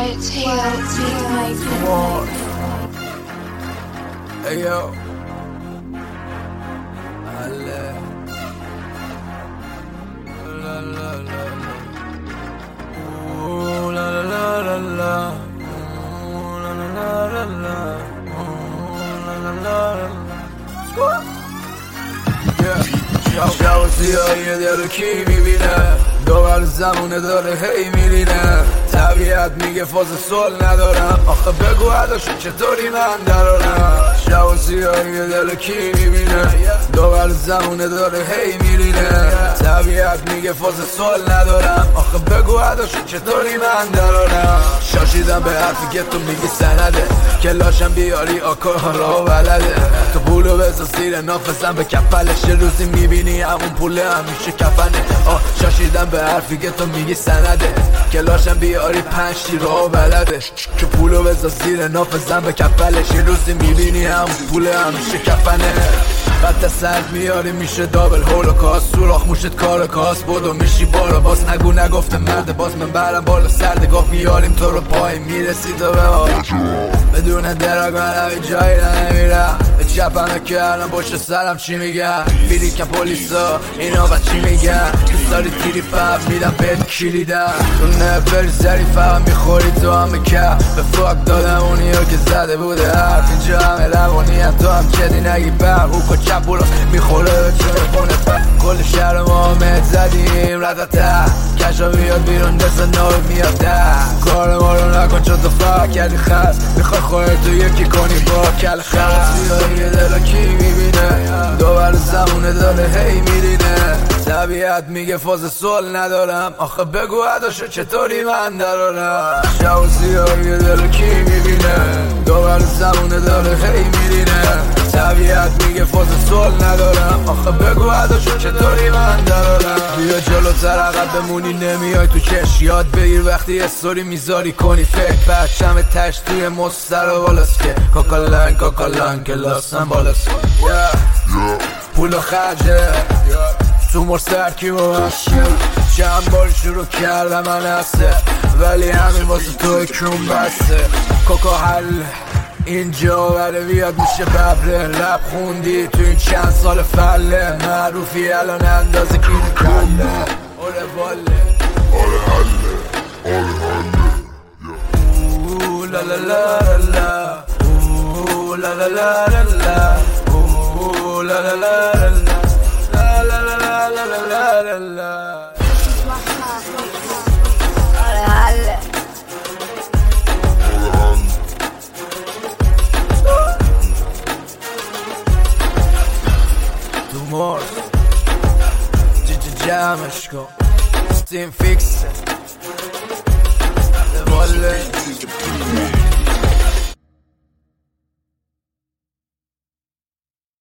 Hey yo, Ale. La la la la. Ooh la la la la la. Ooh la la la la la. Ooh la la la la la. شب سیاهی دل کی میبینه دوباره زمونه داره هی میرینه طبیعت میگه فاز سول ندارم آخه بگو عداشو چطوری من درارم شب سیاهی دل کی میبینه دوباره زمونه داره هی میرینه طبیعت میگه فاز سول ندارم آخه بگو عداشو چطوری من درارم شاشیدم به حرفی که تو میگی سنده کلاشم بیاری آکار را بلده تو پولو بزا زیر نافزم به کپلش روزی میبینی همون پوله همیشه کفنه شاشیدم به حرفی که تو میگی سنده کلاشم بیاری 5 را بلده که پولو بزا زیر نافزم به کپلش روزی میبینی همون پوله همیشه کفنه بعد سرد میاری میشه دابل هولوکاست سوراخ موشت کار کاست بودو میشی بارا باز نگو نگفته مرد باز من برم بالا سردگاه میاریم تو رو پای میرسید و بدون دراگ من همی جایی نمیرم به چپمه که الان پشت سرم چی میگن بیری که پولیسا اینا با چی میگن دوست داری تیری پف میدم بهت کلیدم تو نفری سری فهم میخوری تو همه که به فاک دادم اونیو که زده بوده حرف اینجا همه روانی هم تو هم چدی نگی بر او که چپ بولا میخوره به چون خونه کل شهر ما همه زدیم ردته کشا بیاد بیرون دست نار میاد ده کار ما رو نکن چون تو فاک کردی خست میخوای خواهی تو یکی کنی با کل خست سیاهی دل کی میبینه دوباره زمونه داره هی میرینه طبیعت میگه فاز سول ندارم آخه بگو عداشو چطوری من درارم شب سیاهی دل کی میبینه دوباره زمونه داره هی میرینه طبیعت میگه فاز سول ندارم آخه بگو عداشو چطوری من درارم بیا جلوتر عقب بمونی نمیای تو چش یاد بگیر وقتی استوری میذاری کنی فکر پرچم تش توی مستر و بالاست که کاکالن که لاستن بالاست پول خرجه تو مرسرکی با من چند بار شروع کردم من هسته ولی همین واسه توی کون بسته کوکو حل اینجا بره بیاد میشه ببره لب خوندی تو این چند سال فله معروفی الان اندازه کیل کله اوره واله اوره حله اوه لا لا لا لا اوه لا لا لا لا اوه لا لا لا لا لا لا لا لا لا لا مورد جمعش کن ستیم فیکسه